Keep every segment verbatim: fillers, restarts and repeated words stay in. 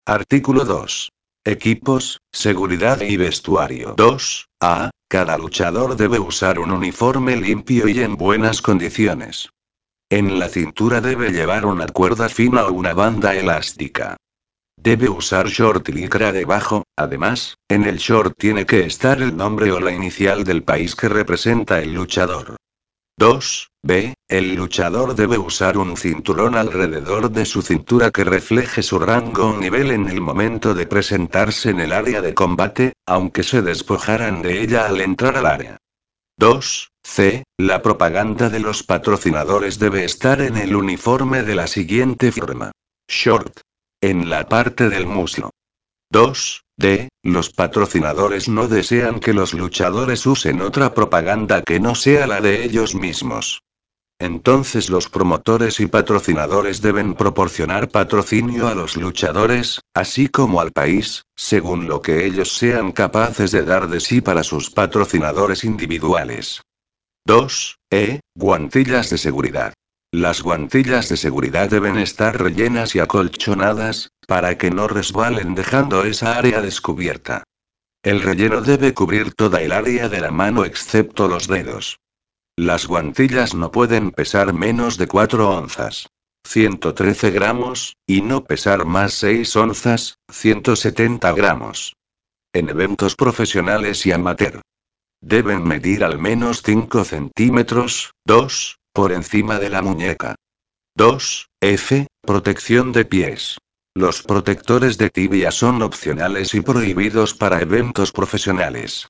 Artículo dos. Equipos, seguridad y vestuario. dos. A. Cada luchador debe usar un uniforme limpio y en buenas condiciones. En la cintura debe llevar una cuerda fina o una banda elástica. Debe usar short y licra debajo, además, en el short tiene que estar el nombre o la inicial del país que representa el luchador. dos. B. El luchador debe usar un cinturón alrededor de su cintura que refleje su rango o nivel en el momento de presentarse en el área de combate, aunque se despojaran de ella al entrar al área. dos. C. La propaganda de los patrocinadores debe estar en el uniforme de la siguiente forma. Short. En la parte del muslo. dos. D. Los patrocinadores no desean que los luchadores usen otra propaganda que no sea la de ellos mismos. Entonces los promotores y patrocinadores deben proporcionar patrocinio a los luchadores, así como al país, según lo que ellos sean capaces de dar de sí para sus patrocinadores individuales. dos. E. Guantillas de seguridad. Las guantillas de seguridad deben estar rellenas y acolchonadas, para que no resbalen dejando esa área descubierta. El relleno debe cubrir toda el área de la mano excepto los dedos. Las guantillas no pueden pesar menos de cuatro onzas. ciento trece gramos, y no pesar más seis onzas, ciento setenta gramos. En eventos profesionales y amateur. Deben medir al menos cinco centímetros, dos, por encima de la muñeca. dos. F. Protección de pies. Los protectores de tibia son opcionales y prohibidos para eventos profesionales.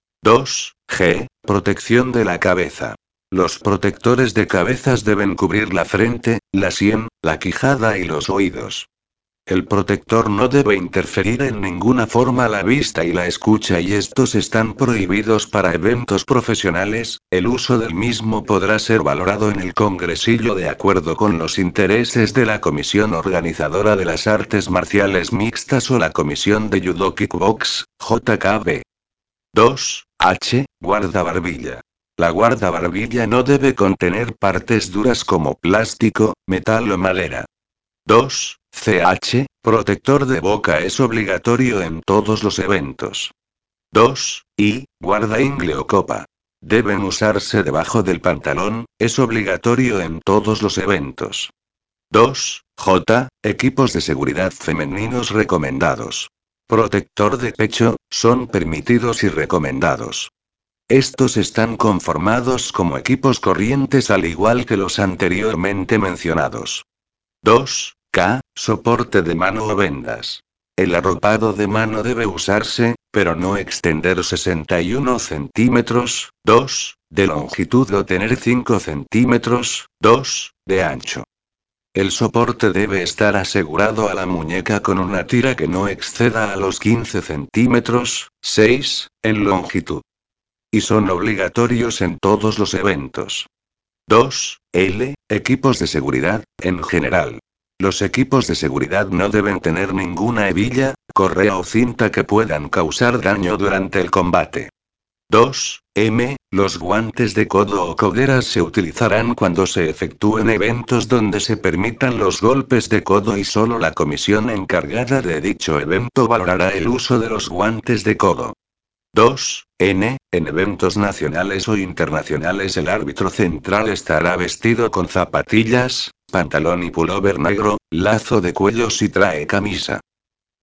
dos. G. Protección de la cabeza. Los protectores de cabezas deben cubrir la frente, la sien, la quijada y los oídos. El protector no debe interferir en ninguna forma la vista y la escucha y estos están prohibidos para eventos profesionales, el uso del mismo podrá ser valorado en el congresillo de acuerdo con los intereses de la comisión organizadora de las artes marciales mixtas o la comisión de judo kickbox, J K B. dos. H. Guardabarbilla. La guardabarbilla no debe contener partes duras como plástico, metal o madera. dos. C H. Protector de boca es obligatorio en todos los eventos. dos. I. Guarda ingle o copa. Deben usarse debajo del pantalón, es obligatorio en todos los eventos. dos. J. Equipos de seguridad femeninos recomendados. Protector de pecho, son permitidos y recomendados. Estos están conformados como equipos corrientes al igual que los anteriormente mencionados. dos. K. Soporte de mano o vendas. El arropado de mano debe usarse, pero no extender sesenta y uno centímetros, dos, de longitud o tener cinco centímetros, dos, de ancho. El soporte debe estar asegurado a la muñeca con una tira que no exceda a los quince centímetros, seis, en longitud. Y son obligatorios en todos los eventos. dos. L. Equipos de seguridad, en general. Los equipos de seguridad no deben tener ninguna hebilla, correa o cinta que puedan causar daño durante el combate. dos. M. Los guantes de codo o coderas se utilizarán cuando se efectúen eventos donde se permitan los golpes de codo y solo la comisión encargada de dicho evento valorará el uso de los guantes de codo. dos. N. En eventos nacionales o internacionales el árbitro central estará vestido con zapatillas, pantalón y pullover negro, lazo de cuellos y trae camisa.